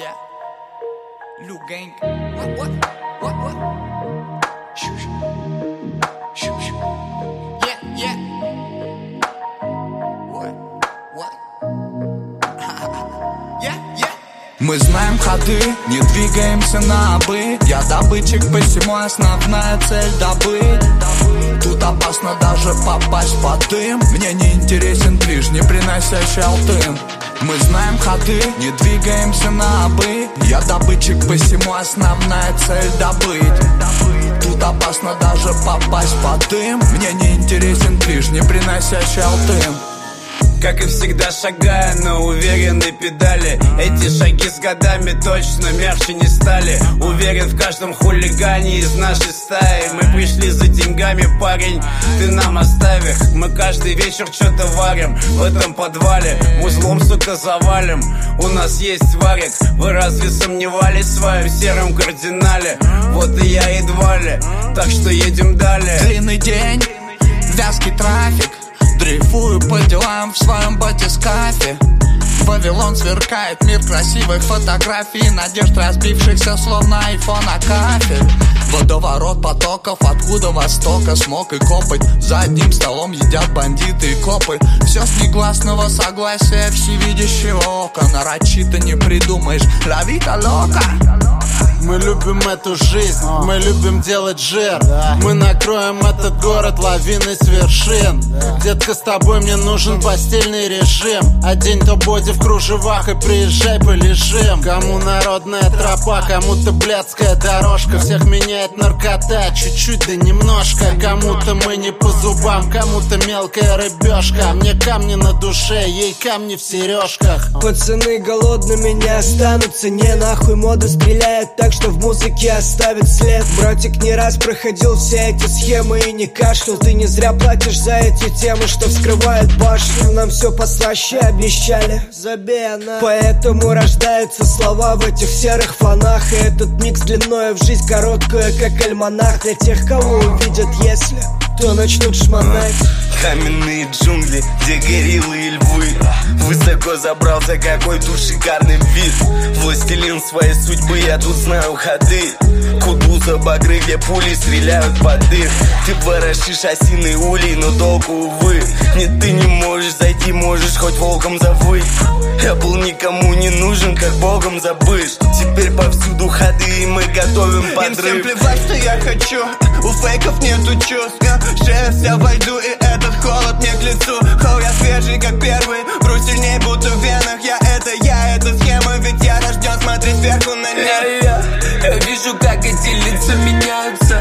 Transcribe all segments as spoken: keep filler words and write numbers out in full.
Yeah. Lou Gang. What, what, what, what? Shoo, shoo. Shoo, shoo. Yeah, yeah. What, what? Yeah, yeah. Мы знаем ходы, не двигаемся на обы. Я добытчик, посему основная цель добыть. Тут опасно даже попасть под дым. Мне не интересен движ, не приносящий алтын. Мы знаем ходы, не двигаемся на обы. Я добытчик, посему основная цель добыть. Тут опасно даже попасть под дым. Мне не интересен движ, не приносящий алтын. Как и всегда шагая на уверенной педали. Эти шаги с годами точно мягче не стали. Уверен в каждом хулигане из нашей стаи. Мы пришли за деньгами, парень, ты нам оставь их. Мы каждый вечер что-то варим в этом подвале. Узлом, сука, завалим, у нас есть варик. Вы разве сомневались в своем сером кардинале? Вот и я едва ли, так что едем далее. Длинный день, вязкий трафик. Дрейфую по делам в своем батискафе. Вавилон сверкает, мир красивых фотографий, надежд разбившихся словно айфон о кафель. Водоворот потоков, откуда востока смог и копоть. За одним столом едят бандиты и копы. Все с негласного согласия всевидящего ока. Нарочито не придумаешь, la vida loca. Мы любим эту жизнь, мы любим делать жир. Мы накроем этот город лавиной с вершин. Детка, с тобой мне нужен постельный режим. Одень то боди в кружевах и приезжай полежим. Кому народная тропа, кому-то блядская дорожка. Всех меняет наркота, чуть-чуть да немножко. Кому-то мы не по зубам, кому-то мелкая рыбешка. Мне камни на душе, ей камни в сережках. Пацаны голодными не останутся, не нахуй мода стреляет так, что в музыке оставит след. Братик не раз проходил все эти схемы и не кашлял. Ты не зря платишь за эти темы, что вскрывают башню. Нам все послаще обещали, забей она. Поэтому рождаются слова в этих серых фонах. И этот микс длиною в жизнь короткую, как альманах. Для тех, кого увидят, если то начнут шмонать. Каменные джунгли, где гориллы и львы. Высоко забрался, какой тут шикарный вид. Властелин своей судьбы, я тут знаю ходы. Кутуза, багры, где пули стреляют под дых. Ты ворошишь осиной улей, но толку, увы. Нет, ты не можешь зайти, можешь хоть волком завыть. Я был никому не нужен, как богом забыт. Теперь повсюду ходы, и мы готовим подрыв. Им всем плевать, что я хочу. У фейков нету чувств. Сейчас я войду, и этот холод мне к лицу. Хоу, я свежий, как первый. Вру сильней, будто в венах. Я это я, это схема, ведь я рожден смотреть сверху на них. Yeah, yeah. Я вижу, как эти лица меняются.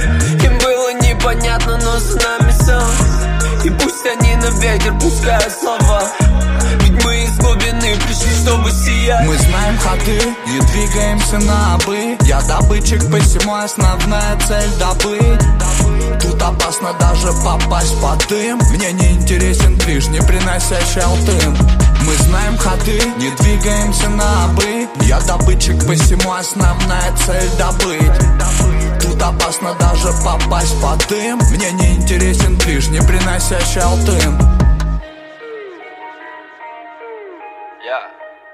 Им было непонятно, но за нами сон. И пусть они на ветер пускают слова. Ведь мы из глубины пришли, чтобы сиять. Мы знаем ходы, не двигаемся на обы. Я добытчик, посему основная цель добыть. Тут опасно даже попасть под дым. Мне не интересен движ, не приносящий алтын. Мы знаем ходы, не двигаемся на обы. Я добытчик, посему основная цель добыть. Тут опасно даже попасть под дым. Мне не интересен движ, не приносящий алтын. Yeah.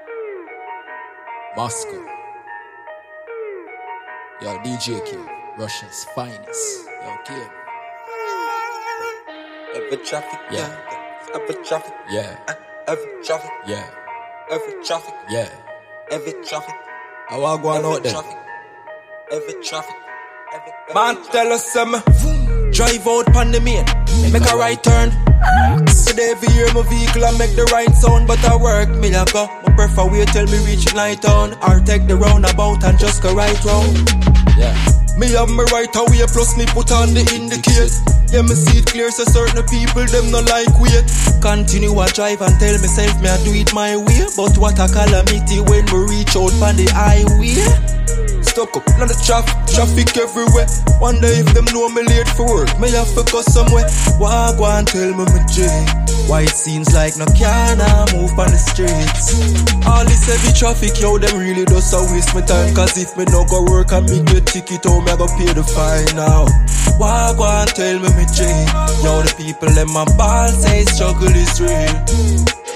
Moscow. Yo, D J Kid, Russia's finest. Yo, Kid. Every traffic, yeah. Every traffic, yeah. Every traffic, yeah. Every traffic, yeah. Every traffic. I want go on out there. Every traffic. Man, tell us some. Drive out on the main, make a right turn. Today every year my vehicle I make the right sound, but I work me like go. I prefer wait till me reach night town, or take the roundabout and just go right round. Yeah. Me have my right away, plus me put on the indicate. Yeah, me see it clear, so certain people them no like wait. Continue I drive and tell myself me I do it my way, but what a calamity when we reach out on the highway. Stuck up on the traffic, traffic everywhere. Wonder if them know me late for work. Me have to go somewhere. Why go and tell me my J? Why it seems like no car now move on the streets. All this heavy traffic, yo, them really does a waste my time. Cause if me no go work and me get ticket, oh, me I go pay the fine now. Why go and tell me my J? Yo, the people in my ball say struggle is real.